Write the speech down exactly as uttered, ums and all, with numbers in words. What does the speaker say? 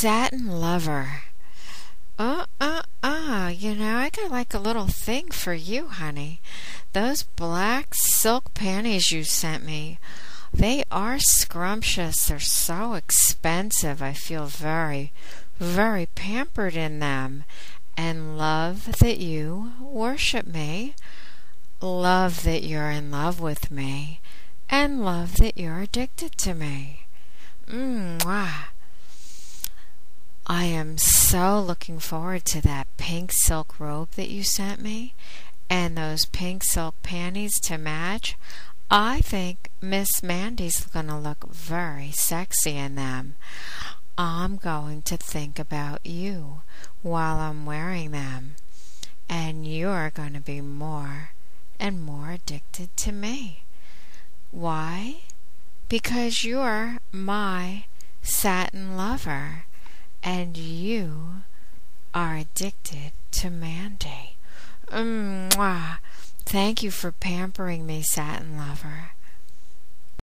Satin Lover. Uh, uh, uh, you know, I got like a little thing for you, honey. Those black silk panties you sent me, they are scrumptious. They're so expensive. I feel very, very pampered in them. And love that you worship me. Love that you're in love with me. And love that you're addicted to me. Mwah. I am so looking forward to that pink silk robe that you sent me and those pink silk panties to match. I think Miss Mandy's gonna look very sexy in them. I'm going to think about you while I'm wearing them, and you're going to be more and more addicted to me. Why? Because you're my satin lover, and you are addicted to Mandy. Mwah. Thank you for pampering me, satin lover.